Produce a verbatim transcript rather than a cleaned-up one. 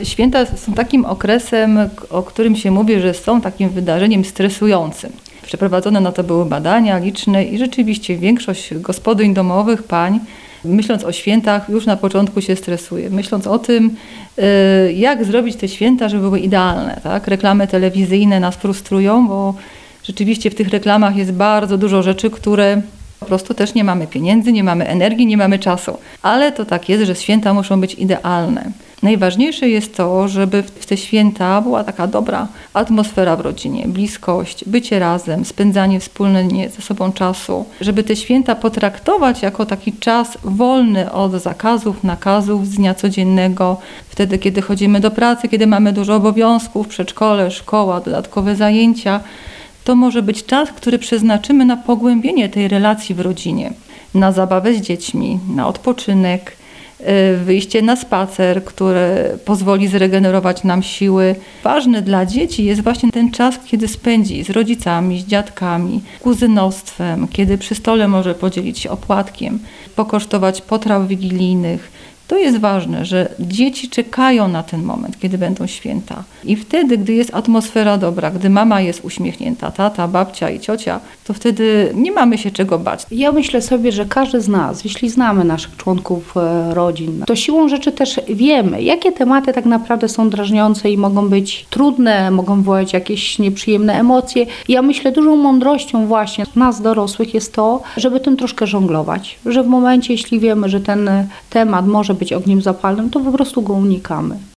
święta są takim okresem, o którym się mówi, że są takim wydarzeniem stresującym. Przeprowadzone na to były badania liczne i rzeczywiście większość gospodyń domowych, pań, myśląc o świętach, już na początku się stresuje. Myśląc o tym, jak zrobić te święta, żeby były idealne. Tak? Reklamy telewizyjne nas frustrują, bo rzeczywiście w tych reklamach jest bardzo dużo rzeczy, które po prostu też nie mamy pieniędzy, nie mamy energii, nie mamy czasu. Ale to tak jest, że święta muszą być idealne. Najważniejsze jest to, żeby w te święta była taka dobra atmosfera w rodzinie, bliskość, bycie razem, spędzanie wspólnie ze sobą czasu. Żeby te święta potraktować jako taki czas wolny od zakazów, nakazów z dnia codziennego. Wtedy, kiedy chodzimy do pracy, kiedy mamy dużo obowiązków, przedszkole, szkoła, dodatkowe zajęcia. To może być czas, który przeznaczymy na pogłębienie tej relacji w rodzinie, na zabawę z dziećmi, na odpoczynek, wyjście na spacer, które pozwoli zregenerować nam siły. Ważny dla dzieci jest właśnie ten czas, kiedy spędzi z rodzicami, z dziadkami, kuzynostwem, kiedy przy stole może podzielić się opłatkiem, pokosztować potraw wigilijnych. To jest ważne, że dzieci czekają na ten moment, kiedy będą święta. I wtedy, gdy jest atmosfera dobra, gdy mama jest uśmiechnięta, tata, babcia i ciocia, to wtedy nie mamy się czego bać. Ja myślę sobie, że każdy z nas, jeśli znamy naszych członków rodzin, to siłą rzeczy też wiemy, jakie tematy tak naprawdę są drażniące i mogą być trudne, mogą wywołać jakieś nieprzyjemne emocje. Ja myślę, dużą mądrością właśnie nas dorosłych jest to, żeby tym troszkę żonglować. Że w momencie, jeśli wiemy, że ten temat może być ogniem zapalnym, to po prostu go unikamy.